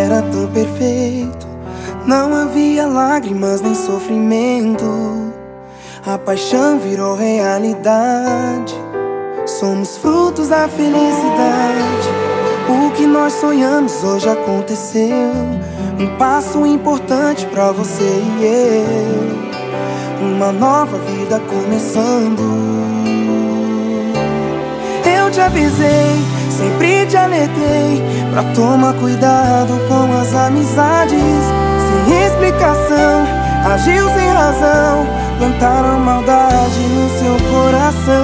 era tão perfeito. Não havia lágrimas nem sofrimento. A paixão virou realidade. Somos frutos da felicidade. O que nós sonhamos hoje aconteceu. Um passo importante pra você e eu. Uma nova vida começando. Eu te avisei, sempre te alertei pra tomar cuidado com as amizades. Sem explicação, agiu sem razão, plantaram maldade no seu coração.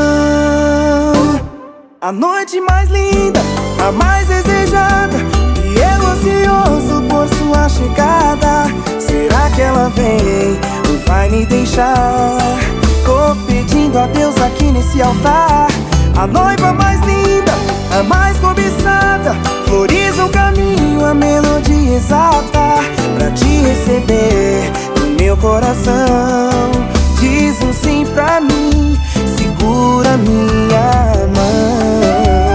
A noite mais linda, a mais desejada, e eu ansioso por sua chegada. Será que ela vem ou vai me deixar? Tô pedindo a Deus aqui nesse altar. A noiva mais linda, a mais cobiçada, flores no caminho, a melodia exata pra te receber no meu coração. Diz um sim pra mim, segura minha mão.